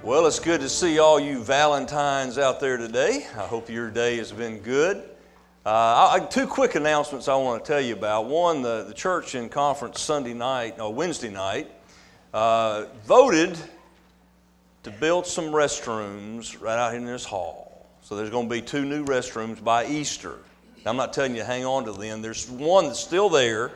Well, it's good to see all you Valentines out there today. I hope your day has been good. Two quick announcements I want to tell you about. One, the church in conference Wednesday night, voted to build some restrooms right out in this hall. So there's going to be 2 new restrooms by Easter. Now, I'm not telling you to hang on to them. There's one that's still there.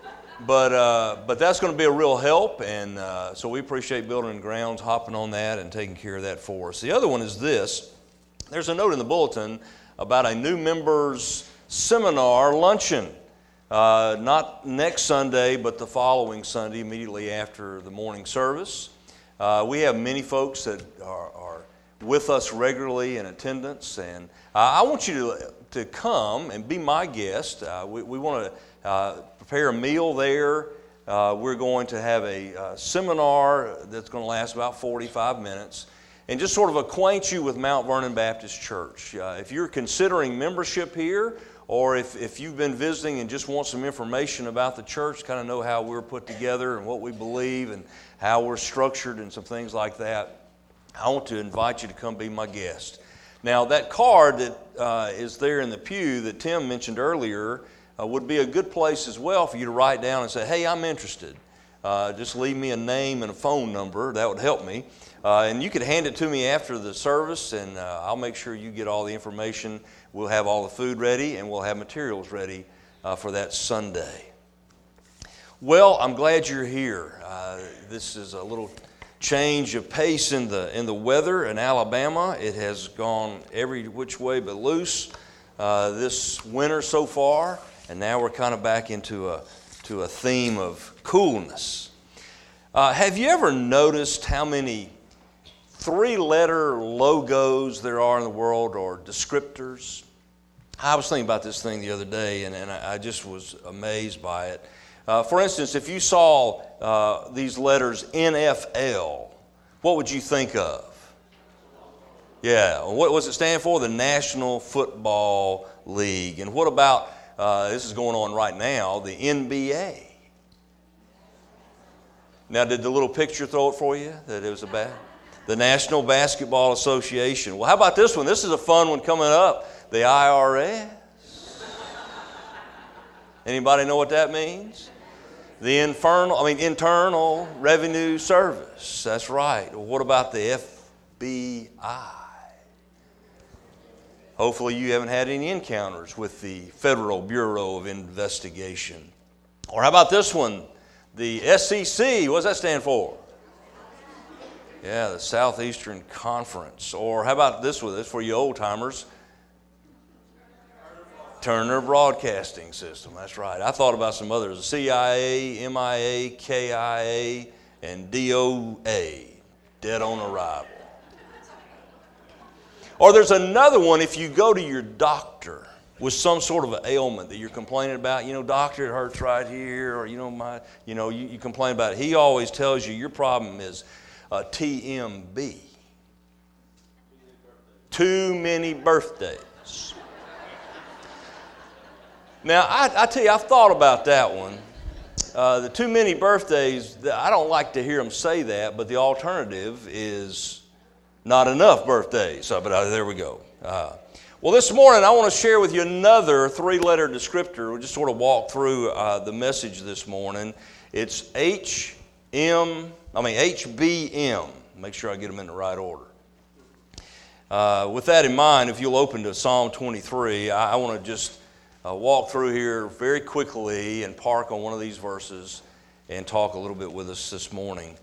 But that's going to be a real help, and so we appreciate Building and Grounds hopping on that and taking care of that for us. The other one is this. There's a note in the bulletin about a new members seminar luncheon. Not next Sunday, but the following Sunday, immediately after the morning service. We have many folks that are with us regularly in attendance, and I want you to come and be my guest. We want to prepare a meal there. We're going to have a seminar that's going to last about 45 minutes and just sort of acquaint you with Mount Vernon Baptist Church. If you're considering membership here, or if you've been visiting and just want some information about the church, kind of know how we're put together and what we believe and how we're structured and some things like that, I want to invite you to come be my guest. Now, that card that is there in the pew that Tim mentioned earlier would be a good place as well for you to write down and say, hey, I'm interested. Just leave me a name and a phone number. That would help me. And you could hand it to me after the service, and I'll make sure you get all the information. We'll have all the food ready, and we'll have materials ready for that Sunday. Well, I'm glad you're here. This is a little change of pace in the weather in Alabama. It has gone every which way but loose this winter so far. And now we're kind of back into a theme of coolness. Have you ever noticed how many 3-letter logos there are in the world, or descriptors? I was thinking about this thing the other day, and I just was amazed by it. For instance, if you saw these letters NFL, what would you think of? Yeah, what does it stand for? The National Football League. And what about this is going on right now, the NBA. Now, did the little picture throw it for you that it was the National Basketball Association? Well, how about this one? This is a fun one coming up. The IRS. Anybody know what that means? The Internal Revenue Service. That's right. Well, what about the FBI? Hopefully you haven't had any encounters with the Federal Bureau of Investigation. Or how about this one? The SEC. What does that stand for? Yeah, the Southeastern Conference. Or how about this one? This is for you old-timers. Turner Broadcasting System. That's right. I thought about some others. CIA, MIA, KIA, and DOA. Dead on arrival. Or there's another one if you go to your doctor with some sort of an ailment that you're complaining about. You know, doctor, it hurts right here, or you complain about it. He always tells you your problem is TMB. Too many birthdays. Now, I tell you, I've thought about that one. The too many birthdays, I don't like to hear them say that, but the alternative is not enough birthdays. But there we go. Well, this morning I want to share with you another 3-letter descriptor. We'll just sort of walk through the message this morning. It's HBM. Make sure I get them in the right order. With that in mind, if you'll open to Psalm 23, I want to just walk through here very quickly and park on one of these verses and talk a little bit with us this morning.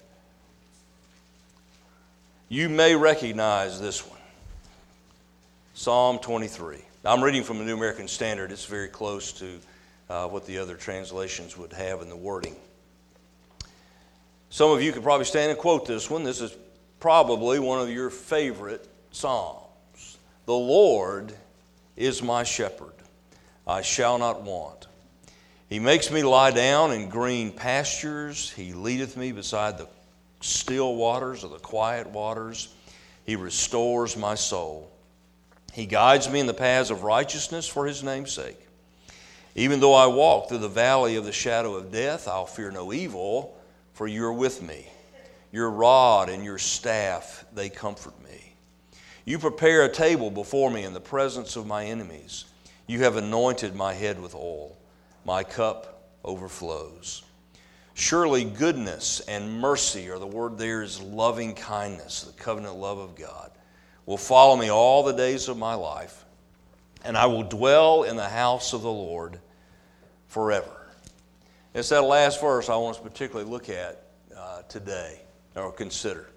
You may recognize this one. Psalm 23. I'm reading from the New American Standard. It's very close to what the other translations would have in the wording. Some of you could probably stand and quote this one. This is probably one of your favorite psalms. The Lord is my shepherd. I shall not want. He makes me lie down in green pastures. He leadeth me beside the still waters, or the quiet waters. He restores my soul. He guides me in the paths of righteousness for his name's sake. Even though I walk through the valley of the shadow of death, I'll fear no evil, for you are with me. Your rod and your staff, they comfort me. You prepare a table before me in the presence of my enemies. You have anointed my head with oil. My cup overflows. Surely goodness and mercy, or the word there is loving kindness, the covenant love of God, will follow me all the days of my life, and I will dwell in the house of the Lord forever. It's that last verse I want us to particularly look at today, or consider.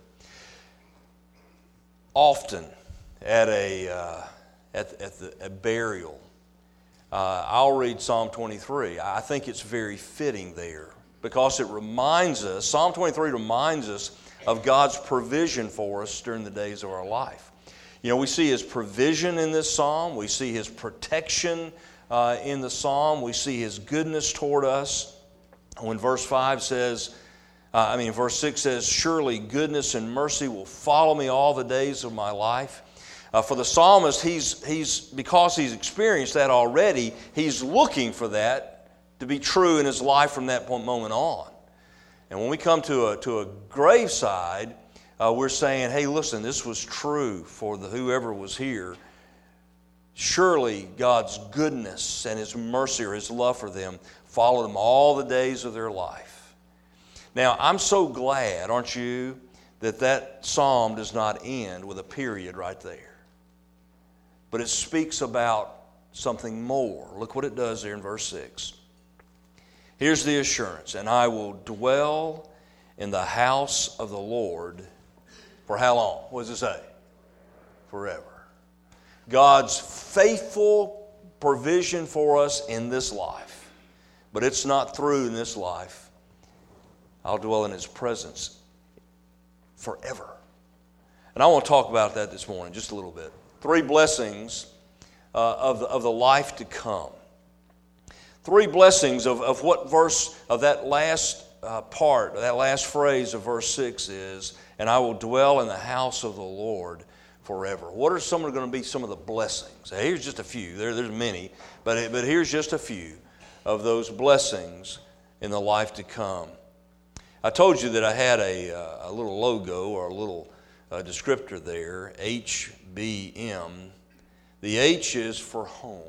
Often at a burial, I'll read Psalm 23. I think it's very fitting there because it reminds us, Psalm 23 reminds us of God's provision for us during the days of our life. You know, we see His provision in this psalm. We see His protection in the psalm. We see His goodness toward us. When verse 6 says, surely goodness and mercy will follow me all the days of my life. For the psalmist, because he's experienced that already, he's looking for that to be true in his life from that moment on. And when we come to a graveside, we're saying, hey, listen, this was true for whoever was here. Surely God's goodness and His mercy or His love for them followed them all the days of their life. Now, I'm so glad, aren't you, that psalm does not end with a period right there. But it speaks about something more. Look what it does there in verse 6. Here's the assurance, and I will dwell in the house of the Lord for how long? What does it say? Forever. God's faithful provision for us in this life, but it's not through in this life. I'll dwell in His presence forever. And I want to talk about that this morning just a little bit. 3 blessings of the life to come. 3 blessings of what verse of that last part, that last phrase of verse 6 is, and I will dwell in the house of the Lord forever. What are going to be some of the blessings? Here's just a few. There's many, but here's just a few of those blessings in the life to come. I told you that I had a little logo or a little descriptor there, HBM. The H is for home.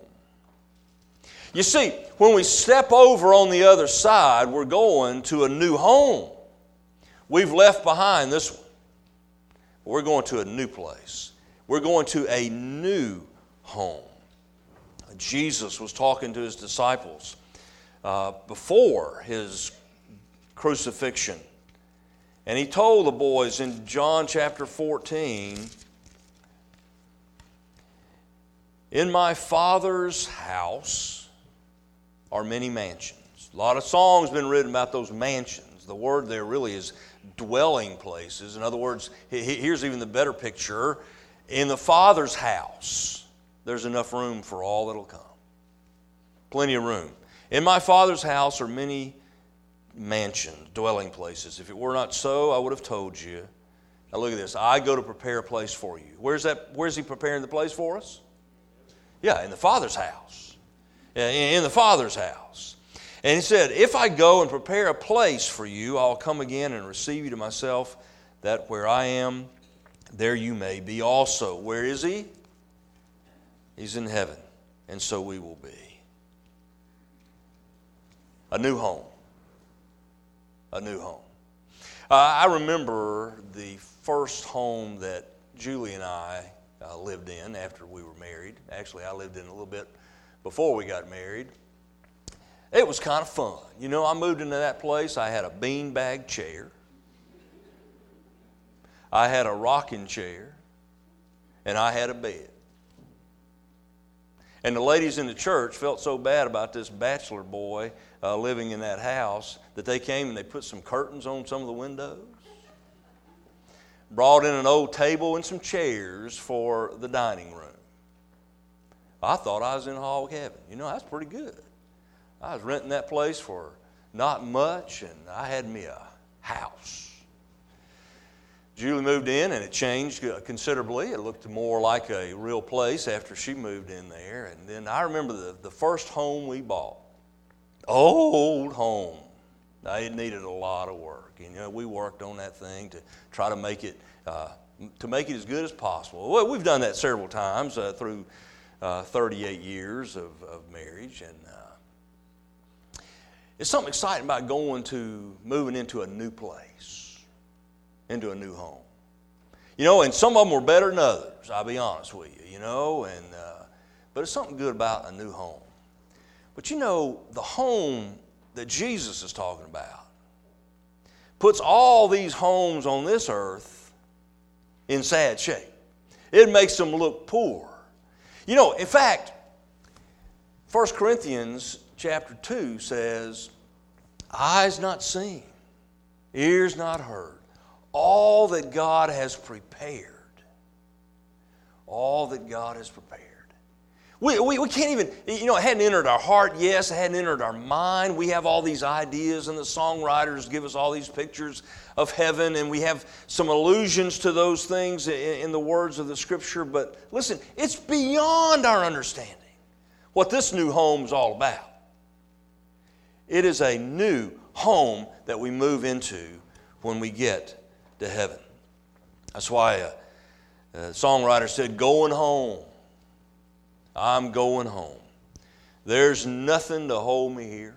You see, when we step over on the other side, we're going to a new home. We've left behind this one. We're going to a new place. We're going to a new home. Jesus was talking to His disciples before His crucifixion. And He told the boys in John chapter 14, in my Father's house are many mansions. A lot of songs have been written about those mansions. The word there really is dwelling places. In other words, here's even the better picture. In the Father's house, there's enough room for all that'll come. Plenty of room. In my Father's house are many mansions, dwelling places. If it were not so, I would have told you. Now look at this. I go to prepare a place for you. Where's He preparing the place for us? Yeah, in the Father's house. In the Father's house. And He said, if I go and prepare a place for you, I'll come again and receive you to myself, that where I am, there you may be also. Where is He? He's in heaven, and so we will be. A new home. A new home. I remember the first home that Julie and I lived in after we were married. Actually, I lived in a little bit before we got married. It was kind of fun. You know, I moved into that place. I had a beanbag chair. I had a rocking chair. And I had a bed. And the ladies in the church felt so bad about this bachelor boy living in that house that they came and they put some curtains on some of the windows. Brought in an old table and some chairs for the dining room. I thought I was in hog heaven. You know, that's pretty good. I was renting that place for not much, and I had me a house. Julie moved in, and it changed considerably. It looked more like a real place after she moved in there. And then I remember the first home we bought. Old home. Now, it needed a lot of work. You know, we worked on that thing to try to make it as good as possible. Well, we've done that several times through 38 years of marriage, and it's something exciting about moving into a new place, into a new home. You know, and some of them were better than others, I'll be honest with you, you know, but it's something good about a new home. But you know, the home that Jesus is talking about puts all these homes on this earth in sad shape. It makes them look poor. You know, in fact, 1 Corinthians chapter 2 says, eyes not seen, ears not heard, all that God has prepared. All that God has prepared. We can't even, you know, it hadn't entered our heart, yes, it hadn't entered our mind. We have all these ideas, and the songwriters give us all these pictures of heaven, and we have some allusions to those things in the words of the Scripture. But listen, it's beyond our understanding what this new home is all about. It is a new home that we move into when we get to heaven. That's why the songwriter said, going home. I'm going home. There's nothing to hold me here.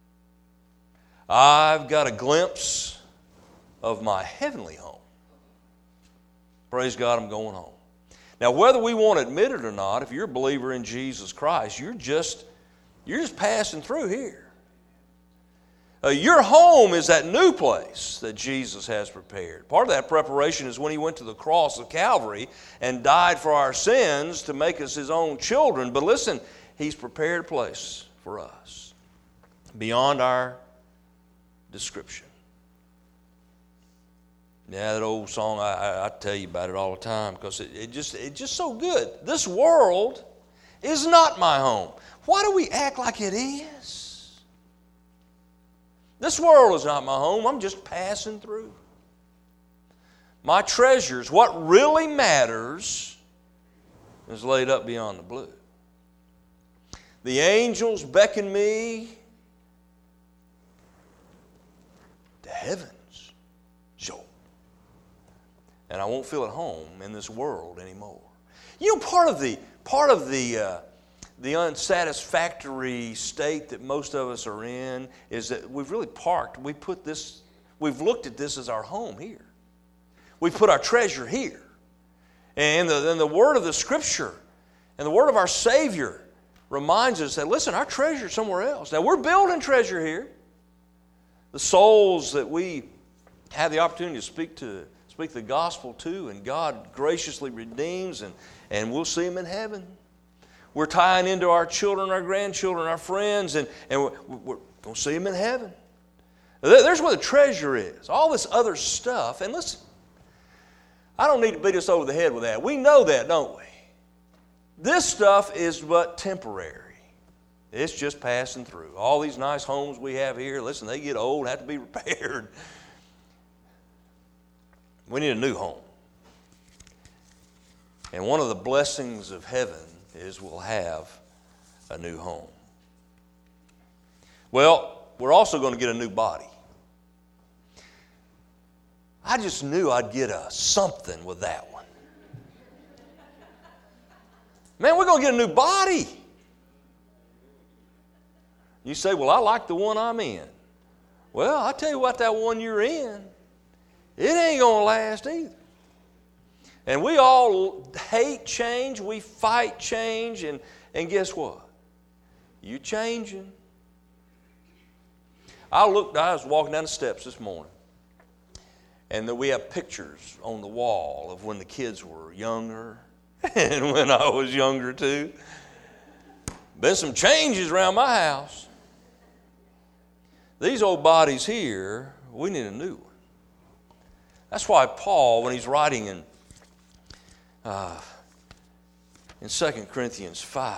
I've got a glimpse of my heavenly home. Praise God, I'm going home. Now, whether we want to admit it or not, if you're a believer in Jesus Christ, you're just passing through here. Your home is that new place that Jesus has prepared. Part of that preparation is when He went to the cross of Calvary and died for our sins to make us His own children. But listen, He's prepared a place for us beyond our description. Yeah, that old song, I tell you about it all the time because it's just so good. This world is not my home. Why do we act like it is? This world is not my home. I'm just passing through. My treasures, what really matters, is laid up beyond the blue. The angels beckon me to heaven's shore. And I won't feel at home in this world anymore. You know, part of the unsatisfactory state that most of us are in is that we've really we've looked at this as our home here. We've put our treasure here. And the word of the Scripture and the word of our Savior reminds us that, listen, our treasure is somewhere else. Now, we're building treasure here. The souls that we have the opportunity to speak the gospel to, and God graciously redeems, and we'll see them in heaven. We're tying into our children, our grandchildren, our friends, and we're going to see them in heaven. There's where the treasure is. All this other stuff. And listen, I don't need to beat us over the head with that. We know that, don't we? This stuff is but temporary. It's just passing through. All these nice homes we have here, listen, they get old and have to be repaired. We need a new home. And one of the blessings of heaven is we'll have a new home. Well, we're also going to get a new body. I just knew I'd get something with that one. Man, we're going to get a new body. You say, well, I like the one I'm in. Well, I'll tell you what, that one you're in, it ain't going to last either. And we all hate change, we fight change, and guess what? You're changing. I was walking down the steps this morning, and we have pictures on the wall of when the kids were younger and when I was younger too. Been some changes around my house. These old bodies here, we need a new one. That's why Paul, when he's writing in 2 Corinthians 5,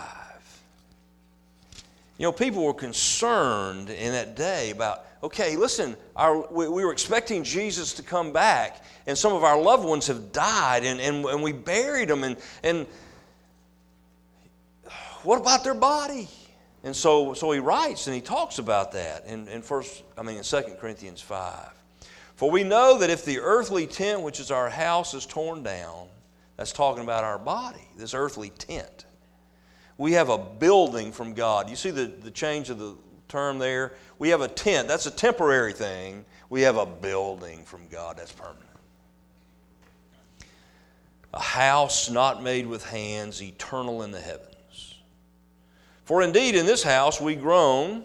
you know, people were concerned in that day about, okay, listen, we were expecting Jesus to come back, and some of our loved ones have died, and we buried them, and what about their body? And so he writes and he talks about that in 2 Corinthians 5. For we know that if the earthly tent, which is our house, is torn down, that's talking about our body, this earthly tent. We have a building from God. You see the change of the term there? We have a tent. That's a temporary thing. We have a building from God. That's permanent. A house not made with hands, eternal in the heavens. For indeed in this house we groan.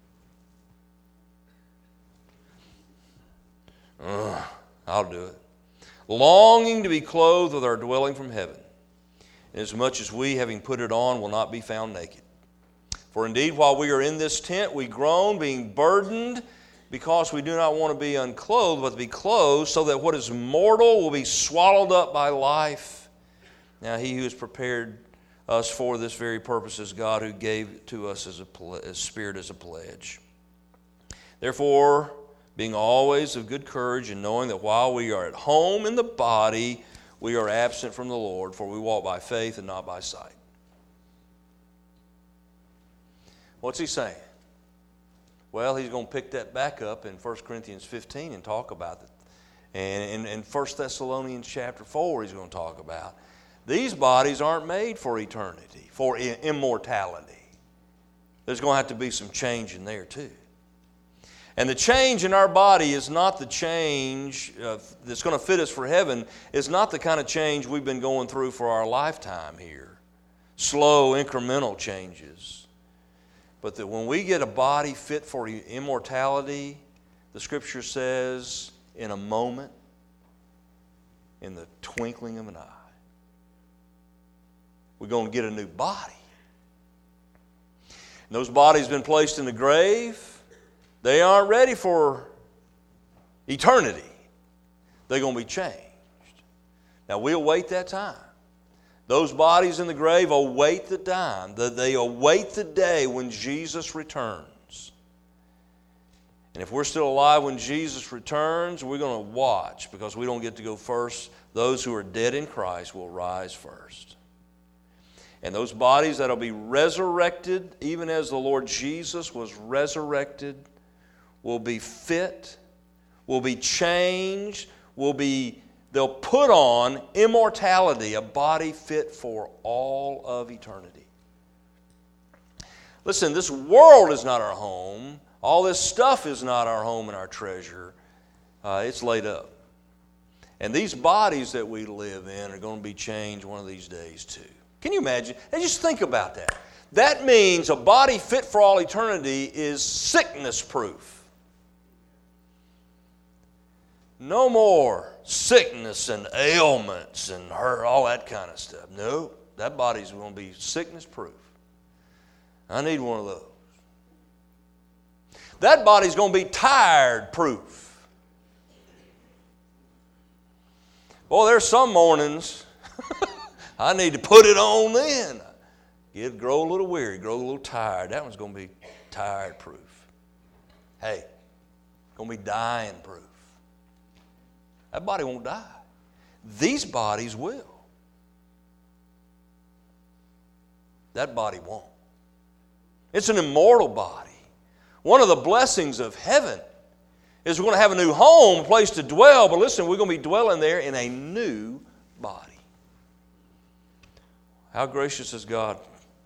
I'll do it. Longing to be clothed with our dwelling from heaven, inasmuch as we, having put it on, will not be found naked. For indeed, while we are in this tent, we groan, being burdened, because we do not want to be unclothed, but to be clothed, so that what is mortal will be swallowed up by life. Now he who has prepared us for this very purpose is God, who gave to us as Spirit as a pledge. Therefore, being always of good courage, and knowing that while we are at home in the body, we are absent from the Lord, for we walk by faith and not by sight. What's he saying? Well, he's going to pick that back up in 1 Corinthians 15 and talk about it. And in 1 Thessalonians chapter 4, he's going to talk about these bodies aren't made for eternity, for immortality. There's going to have to be some change in there too. And the change in our body is not the change that's going to fit us for heaven. It's not the kind of change we've been going through for our lifetime here. Slow, incremental changes. But that when we get a body fit for immortality, the Scripture says, in a moment, in the twinkling of an eye, we're going to get a new body. And those bodies have been placed in the grave. They aren't ready for eternity. They're going to be changed. Now, we'll wait that time. Those bodies in the grave await the time. They await the day when Jesus returns. And if we're still alive when Jesus returns, we're going to watch, because we don't get to go first. Those who are dead in Christ will rise first. And those bodies that will be resurrected, even as the Lord Jesus was resurrected, will be fit, will be changed, they'll put on immortality, a body fit for all of eternity. Listen, this world is not our home. All this stuff is not our home and our treasure. It's laid up. And these bodies that we live in are going to be changed one of these days too. Can you imagine? And just think about that. That means a body fit for all eternity is sickness-proof. No more sickness and ailments and hurt, all that kind of stuff. No, that body's going to be sickness-proof. I need one of those. That body's going to be tired-proof. Boy, there's some mornings I need to put it on then. Grow a little weary, grow a little tired. That one's going to be tired-proof. Hey, it's going to be dying-proof. That body won't die. These bodies will. That body won't. It's an immortal body. One of the blessings of heaven is we're going to have a new home, a place to dwell. But listen, we're going to be dwelling there in a new body. How gracious is God.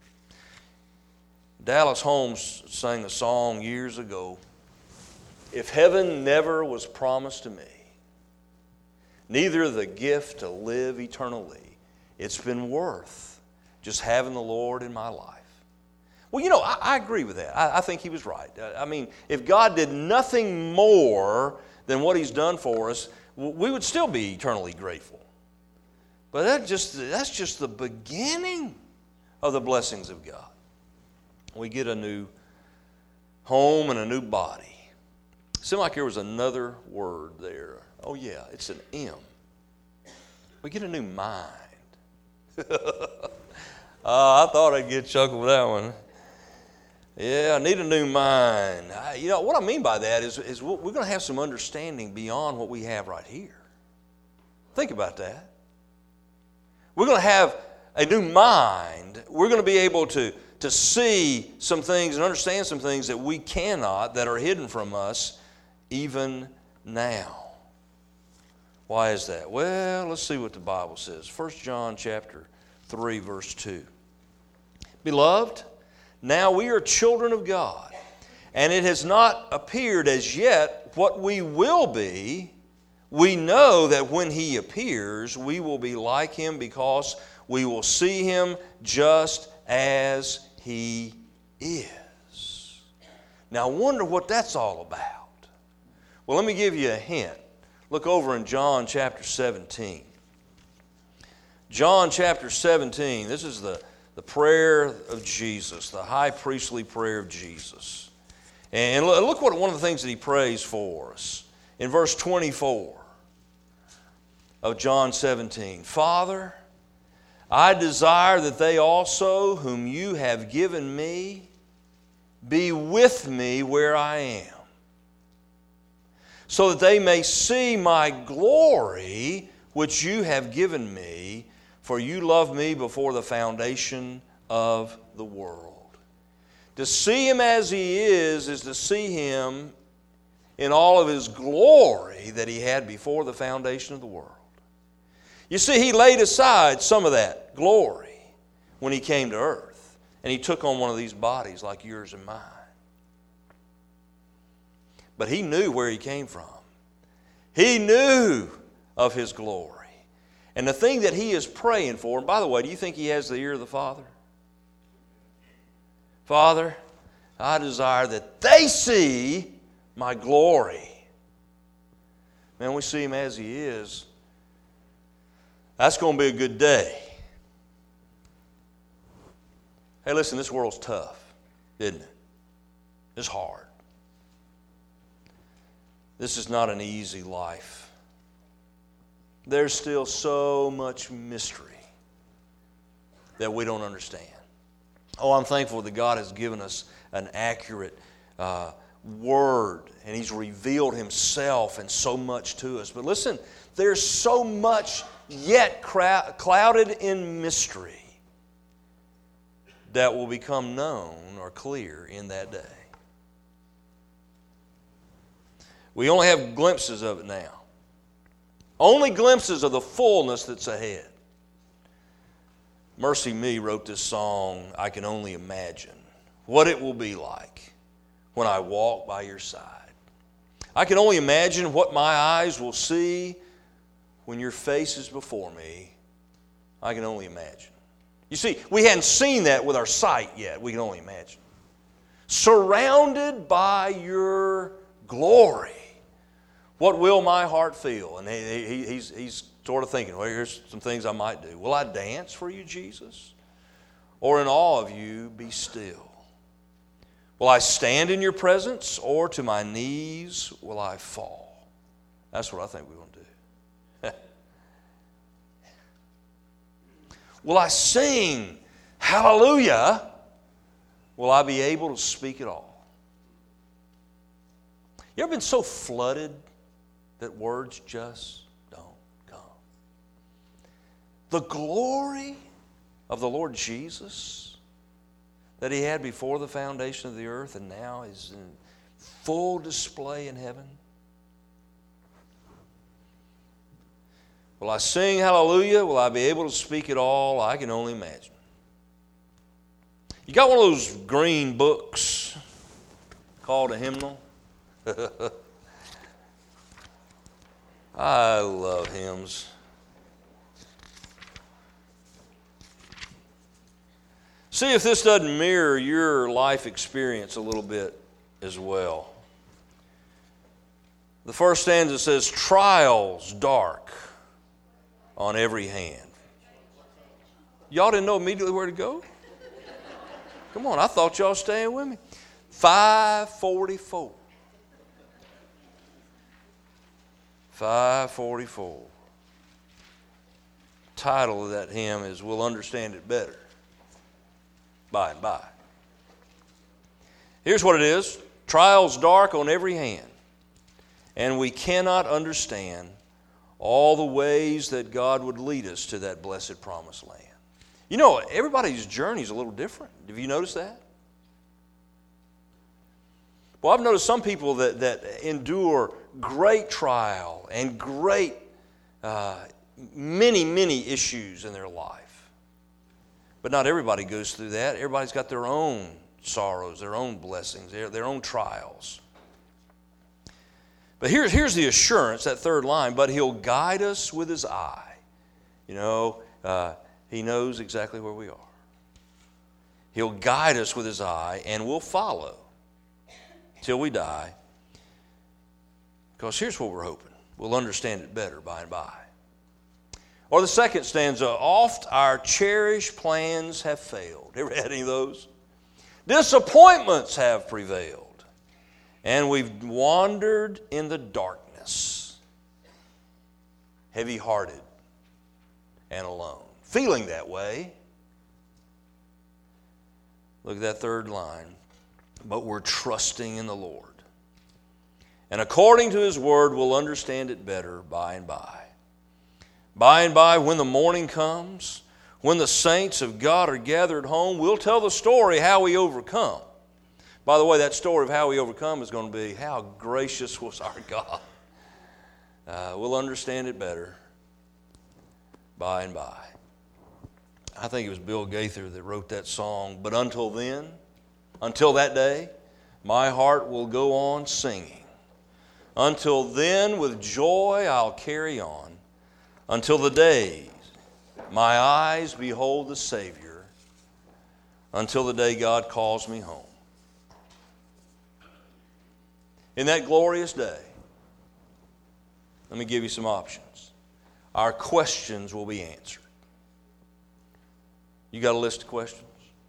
Dallas Holmes sang a song years ago. If heaven never was promised to me, neither the gift to live eternally, it's been worth just having the Lord in my life. Well, you know, I agree with that. I think he was right. I mean, if God did nothing more than what he's done for us, we would still be eternally grateful. But that's just the beginning of the blessings of God. We get a new home and a new body. It seemed like there was another word there. Oh yeah, it's an M. We get a new mind. I thought I'd get a chuckle with that one. Yeah, I need a new mind. You know, what I mean by that is we're going to have some understanding beyond what we have right here. Think about that. We're going to have a new mind. We're going to be able to to see some things and understand some things that we cannot, that are hidden from us even now. Why is that? Well, let's see what the Bible says. 1 John chapter 3, verse 2. Beloved, now we are children of God, and it has not appeared as yet what we will be. We know that when He appears, we will be like Him because we will see Him just as He is. Now, I wonder what that's all about. Well, let me give you a hint. Look over in John chapter 17. John chapter 17, this is the prayer of Jesus, the high priestly prayer of Jesus. And look what one of the things that He prays for us. In verse 24 of John 17, Father, I desire that they also, whom You have given Me, be with Me where I am, so that they may see My glory which You have given Me, for You loved Me before the foundation of the world. To see Him as He is to see Him in all of His glory that He had before the foundation of the world. You see, He laid aside some of that glory when He came to earth, and He took on one of these bodies like yours and mine. But He knew where He came from. He knew of His glory. And the thing that He is praying for, and by the way, do you think He has the ear of the Father? Father, I desire that they see My glory. Man, we see Him as He is. That's going to be a good day. Hey, listen, this world's tough, isn't it? It's hard. This is not an easy life. There's still so much mystery that we don't understand. Oh, I'm thankful that God has given us an accurate Word, and He's revealed Himself and so much to us. But listen, there's so much yet clouded in mystery that will become known or clear in that day. We only have glimpses of it now. Only glimpses of the fullness that's ahead. Mercy Me wrote this song, I Can Only Imagine What It Will Be Like When I Walk by Your Side. I can only imagine what my eyes will see when Your face is before me. I can only imagine. You see, we hadn't seen that with our sight yet. We can only imagine. Surrounded by Your glory, what will my heart feel? And he's sort of thinking, well, here's some things I might do. Will I dance for You, Jesus? Or in awe of You be still? Will I stand in Your presence, or to my knees will I fall? That's what I think we're going to do. Will I sing hallelujah? Will I be able to speak at all? You ever been so flooded that words just don't come? The glory of the Lord Jesus that He had before the foundation of the earth and now is in full display in heaven. Will I sing hallelujah? Will I be able to speak at all? I can only imagine. You got one of those green books called a hymnal? I love hymns. See if this doesn't mirror your life experience a little bit as well. The first stanza says, trials dark on every hand. Y'all didn't know immediately where to go? Come on, I thought y'all staying with me. 544. 544. Title of that hymn is We'll Understand It Better by and by. Here's what it is. Trials dark on every hand, and we cannot understand all the ways that God would lead us to that blessed promised land. You know, everybody's journey is a little different. Have you noticed that? Well, I've noticed some people that endure great trial and great, many issues in their life. But not everybody goes through that. Everybody's got their own sorrows, their own blessings, their own trials. But here's the assurance, that third line, but He'll guide us with His eye. You know, He knows exactly where we are. He'll guide us with His eye, and we'll follow till we die. Because here's what we're hoping. We'll understand it better by and by. Or the second stanza, oft our cherished plans have failed. Ever had any of those? Disappointments have prevailed, and we've wandered in the darkness, heavy-hearted and alone. Feeling that way. Look at that third line. But we're trusting in the Lord. And according to His word, we'll understand it better by and by. By and by, when the morning comes, when the saints of God are gathered home, we'll tell the story how we overcome. By the way, that story of how we overcome is going to be how gracious was our God. We'll understand it better by and by. I think it was Bill Gaither that wrote that song. But until then, until that day, my heart will go on singing. Until then, with joy I'll carry on. Until the day my eyes behold the Savior. Until the day God calls me home. In that glorious day, let me give you some options. Our questions will be answered. You got a list of questions?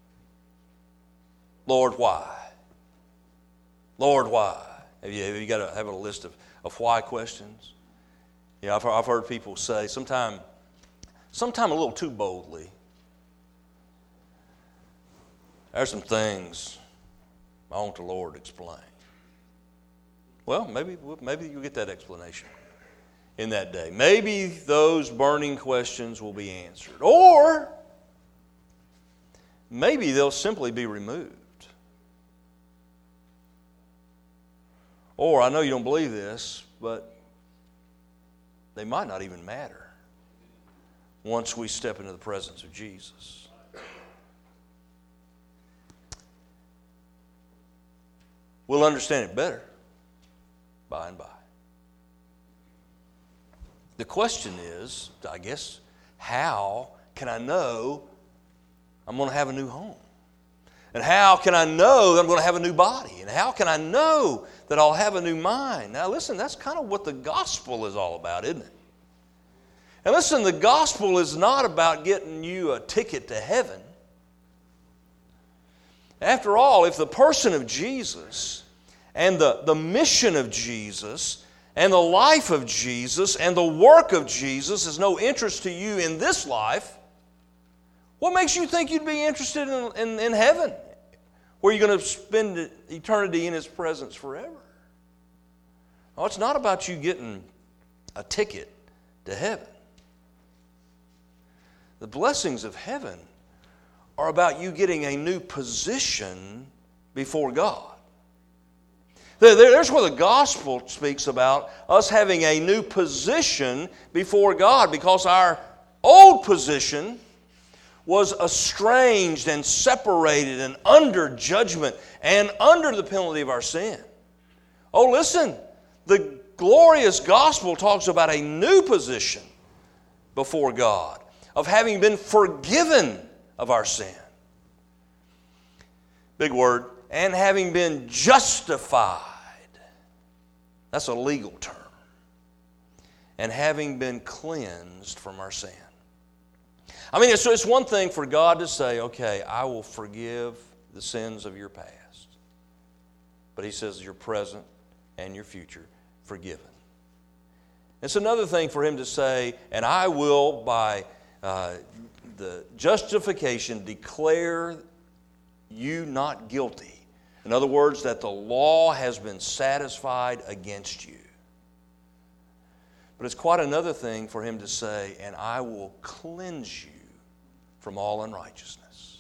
Lord, why? Lord, why? Have you got to have a list of why questions? Yeah, I've heard people say, sometime a little too boldly, there's some things I want the Lord to explain. Well, maybe you'll get that explanation in that day. Maybe those burning questions will be answered. Or maybe they'll simply be removed. Or, I know you don't believe this, but they might not even matter once we step into the presence of Jesus. We'll understand it better by and by. The question is, I guess, how can I know I'm going to have a new home? And how can I know that I'm going to have a new body? And how can I know that I'll have a new mind? Now listen, that's kind of what the gospel is all about, isn't it? And listen, the gospel is not about getting you a ticket to heaven. After all, if the person of Jesus and the mission of Jesus and the life of Jesus and the work of Jesus is no interest to you in this life, what makes you think you'd be interested in heaven, where you're going to spend eternity in His presence forever? Oh, it's not about you getting a ticket to heaven. The blessings of heaven are about you getting a new position before God. There's where the gospel speaks about us having a new position before God, because our old position was estranged and separated and under judgment and under the penalty of our sin. Oh, listen, the glorious gospel talks about a new position before God, of having been forgiven of our sin. Big word. And having been justified. That's a legal term. And having been cleansed from our sin. I mean, it's one thing for God to say, okay, I will forgive the sins of your past. But He says your present and your future forgiven. It's another thing for Him to say, and I will, by the justification, declare you not guilty. In other words, that the law has been satisfied against you. But it's quite another thing for Him to say, and I will cleanse you from all unrighteousness.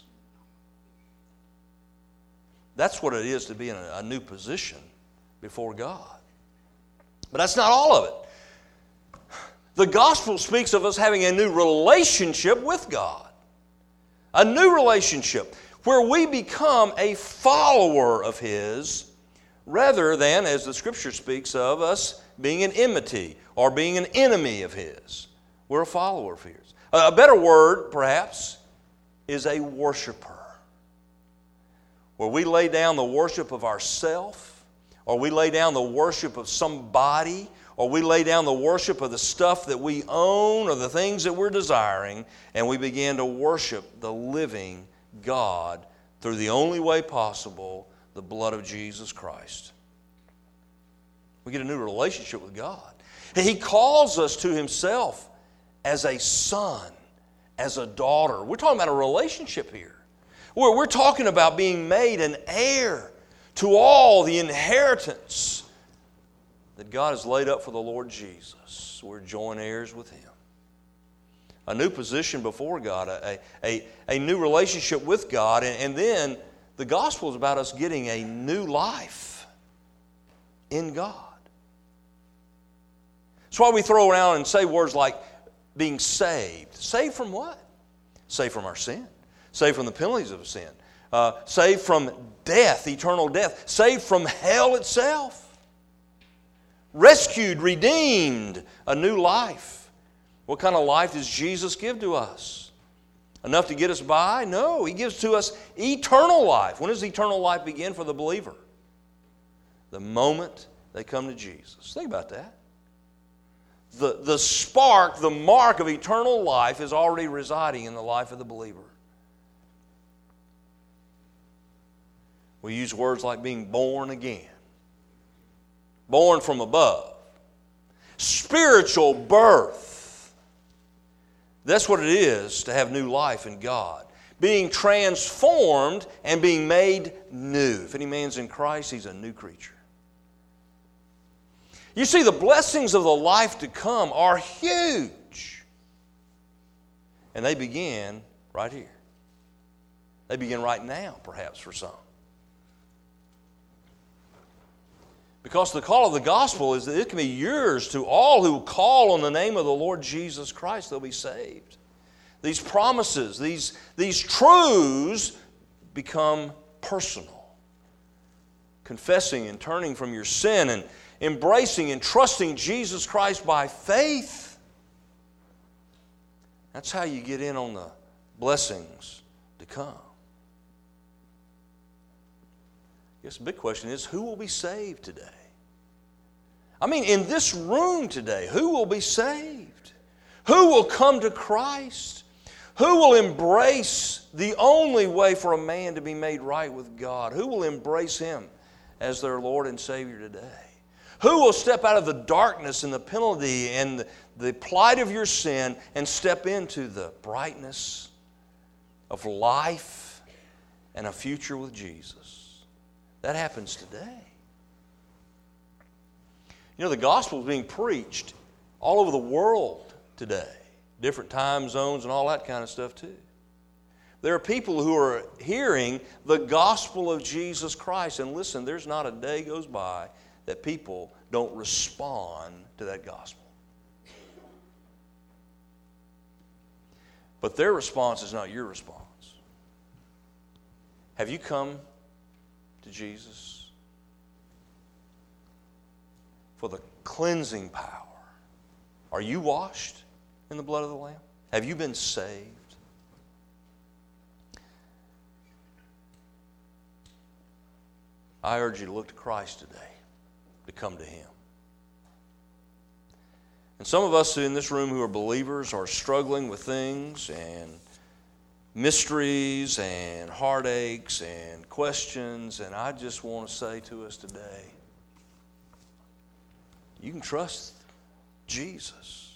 That's what it is to be in a new position before God. But that's not all of it. The gospel speaks of us having a new relationship with God. A new relationship where we become a follower of His rather than, as the Scripture speaks of, us being an enmity or being an enemy of His. We're a follower of His. A better word, perhaps, is a worshiper. Where we lay down the worship of ourself, or we lay down the worship of somebody, or we lay down the worship of the stuff that we own or the things that we're desiring, and we begin to worship the living God through the only way possible, the blood of Jesus Christ. We get a new relationship with God. He calls us to Himself as a son, as a daughter. We're talking about a relationship here. We're talking about being made an heir to all the inheritance that God has laid up for the Lord Jesus. We're joint heirs with Him. A new position before God, a new relationship with God, and then the gospel is about us getting a new life in God. That's why we throw around and say words like being saved. Saved from what? Saved from our sin. Saved from the penalties of sin. Saved from death, eternal death. Saved from hell itself. Rescued, redeemed, a new life. What kind of life does Jesus give to us? Enough to get us by? No, He gives to us eternal life. When does eternal life begin for the believer? The moment they come to Jesus. Think about that. The spark, the mark of eternal life is already residing in the life of the believer. We use words like being born again. Born from above. Spiritual birth. That's what it is to have new life in God. Being transformed and being made new. If any man's in Christ, he's a new creature. You see, the blessings of the life to come are huge. And they begin right here. They begin right now, perhaps, for some. Because the call of the gospel is that it can be yours to all who call on the name of the Lord Jesus Christ. They'll be saved. These promises, these truths become personal. Confessing and turning from your sin and embracing and trusting Jesus Christ by faith. That's how you get in on the blessings to come. I guess the big question is, who will be saved today? I mean, in this room today, who will be saved? Who will come to Christ? Who will embrace the only way for a man to be made right with God? Who will embrace Him as their Lord and Savior today? Who will step out of the darkness and the penalty and the plight of your sin and step into the brightness of life and a future with Jesus? That happens today. You know, the gospel is being preached all over the world today. Different time zones and all that kind of stuff too. There are people who are hearing the gospel of Jesus Christ. And listen, there's not a day goes by that people don't respond to that gospel. But their response is not your response. Have you come to Jesus for the cleansing power? Are you washed in the blood of the Lamb? Have you been saved? I urge you to look to Christ today, to come to Him. And some of us in this room who are believers are struggling with things and mysteries and heartaches and questions, and I just want to say to us today, you can trust Jesus.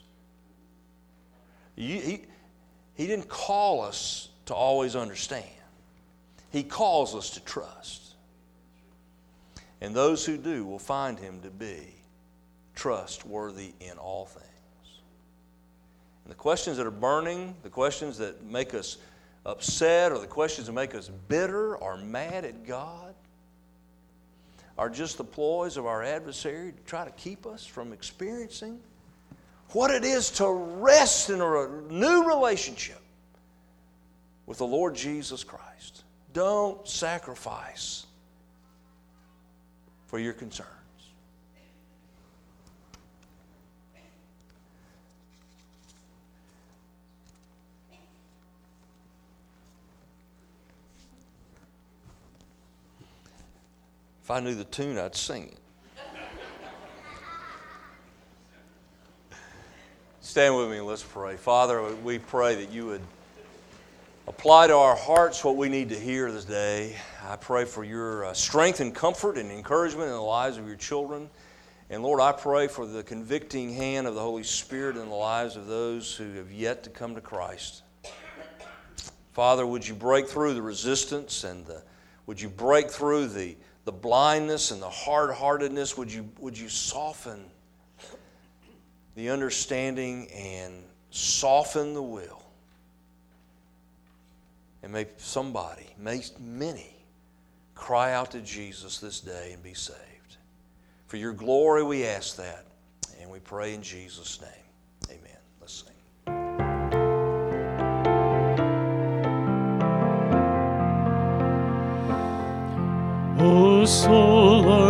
He didn't call us to always understand. He calls us to trust. And those who do will find Him to be trustworthy in all things. And the questions that are burning, the questions that make us upset, or the questions that make us bitter or mad at God, are just the ploys of our adversary to try to keep us from experiencing what it is to rest in a new relationship with the Lord Jesus Christ. Don't sacrifice for your concerns. If I knew the tune, I'd sing it. Stand with me and let's pray. Father, we pray that you would apply to our hearts what we need to hear this day. I pray for your strength and comfort and encouragement in the lives of your children. And Lord, I pray for the convicting hand of the Holy Spirit in the lives of those who have yet to come to Christ. Father, would you break through the resistance and would you break through the blindness and the hard-heartedness? Would you soften the understanding and soften the will? And may many cry out to Jesus this day and be saved. For your glory we ask that, and we pray in Jesus' name. Amen. Let's sing. O soul